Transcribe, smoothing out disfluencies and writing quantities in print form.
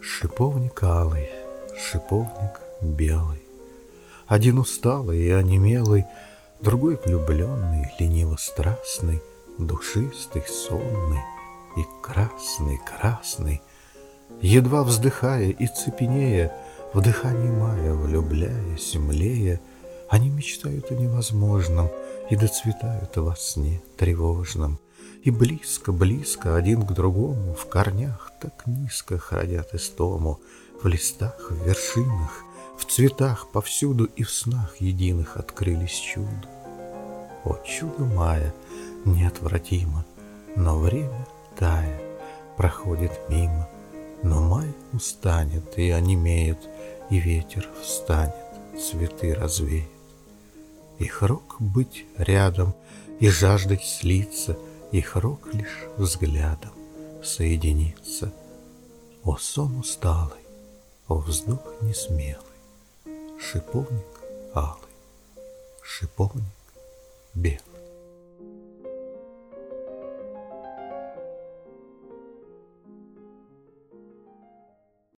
Шиповник алый, шиповник белый, один усталый и онемелый, другой влюбленный, лениво-страстный, душистый, сонный и красный, красный. Едва вздыхая и цепенея, в дыхании мая влюбляясь, млея, они мечтают о невозможном и доцветают во сне тревожном. И близко, близко один к другому, в корнях так низко хранят истому, в листах, в вершинах, в цветах повсюду и в снах единых открылись чудо. О, чудо мая неотвратимо, но время, тая, проходит мимо. Но май устанет и онемеет, и ветер встанет, цветы развеет. Их рок быть рядом и жаждать слиться, их рок лишь взглядом соединиться. О, сон усталый, о, вздох несмелый, шиповник алый, шиповник белый.